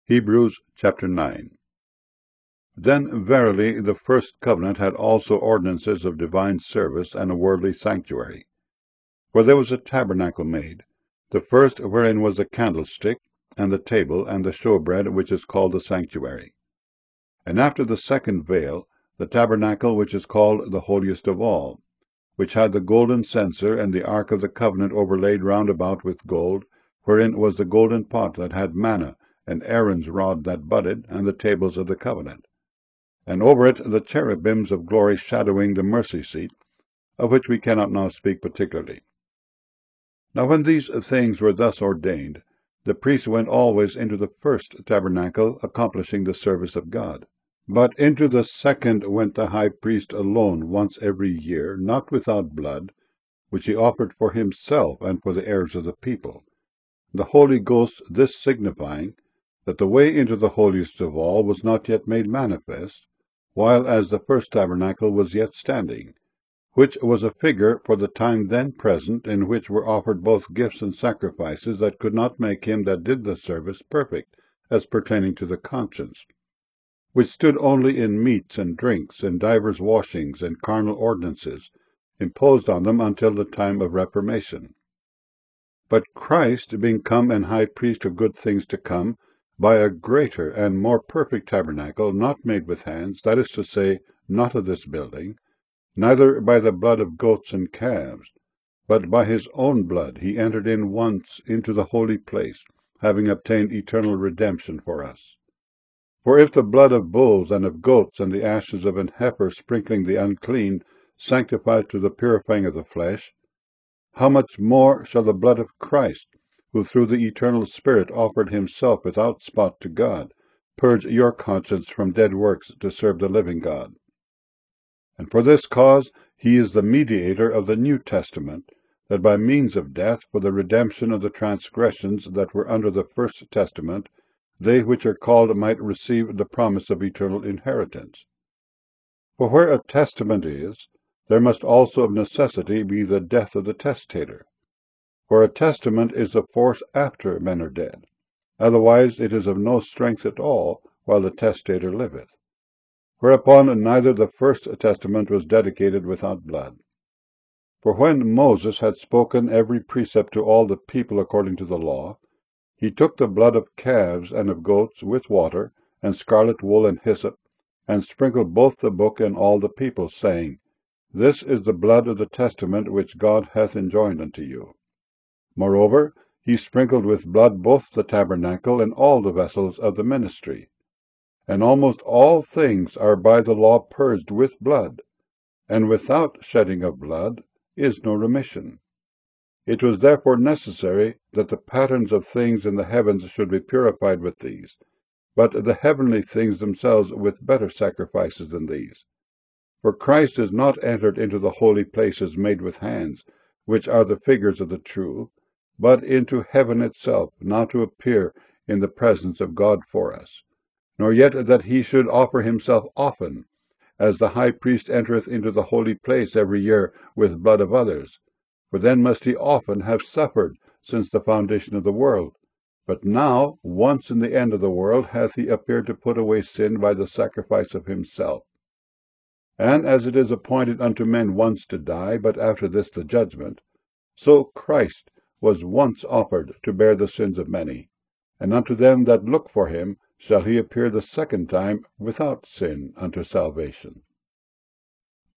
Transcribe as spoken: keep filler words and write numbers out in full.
Hebrews chapter nine. Then verily the first covenant had also ordinances of divine service and a worldly sanctuary. For there was a tabernacle made, the first wherein was the candlestick, and the table, and the showbread, which is called the sanctuary. And after the second veil, the tabernacle which is called the holiest of all, which had the golden censer, and the ark of the covenant overlaid round about with gold, wherein was the golden pot that had manna, and Aaron's rod that budded, and the tables of the covenant. And over it the cherubims of glory shadowing the mercy seat, of which we cannot now speak particularly. Now when these things were thus ordained, the priest went always into the first tabernacle, accomplishing the service of God. But into the second went the high priest alone once every year, not without blood, which he offered for himself and for the heirs of the people, the Holy Ghost this signifying, that the way into the holiest of all was not yet made manifest, while as the first tabernacle was yet standing, which was a figure for the time then present, in which were offered both gifts and sacrifices that could not make him that did the service perfect, as pertaining to the conscience, which stood only in meats and drinks, and divers washings, and carnal ordinances, imposed on them until the time of reformation. But Christ, being come an high priest of good things to come, by a greater and more perfect tabernacle, not made with hands, that is to say, not of this building, neither by the blood of goats and calves, but by his own blood he entered in once into the holy place, having obtained eternal redemption for us. For if the blood of bulls and of goats and the ashes of an heifer sprinkling the unclean sanctifies to the purifying of the flesh, how much more shall the blood of Christ, who through the eternal Spirit offered himself without spot to God, purge your conscience from dead works to serve the living God? And for this cause he is the mediator of the New Testament, that by means of death, for the redemption of the transgressions that were under the first testament, they which are called might receive the promise of eternal inheritance. For where a testament is, there must also of necessity be the death of the testator. For a testament is of force after men are dead. Otherwise it is of no strength at all while the testator liveth. Whereupon neither the first testament was dedicated without blood. For when Moses had spoken every precept to all the people according to the law, he took the blood of calves and of goats with water, and scarlet wool and hyssop, and sprinkled both the book and all the people, saying, This is the blood of the testament which God hath enjoined unto you. Moreover, he sprinkled with blood both the tabernacle and all the vessels of the ministry. And almost all things are by the law purged with blood, and without shedding of blood is no remission. It was therefore necessary that the patterns of things in the heavens should be purified with these, but the heavenly things themselves with better sacrifices than these. For Christ is not entered into the holy places made with hands, which are the figures of the true, but into heaven itself, now to appear in the presence of God for us, nor yet that he should offer himself often, as the high priest entereth into the holy place every year with blood of others, for then must he often have suffered since the foundation of the world. But now, once in the end of the world, hath he appeared to put away sin by the sacrifice of himself. And as it is appointed unto men once to die, but after this the judgment, so Christ was once offered to bear the sins of many, and unto them that look for him shall he appear the second time without sin unto salvation.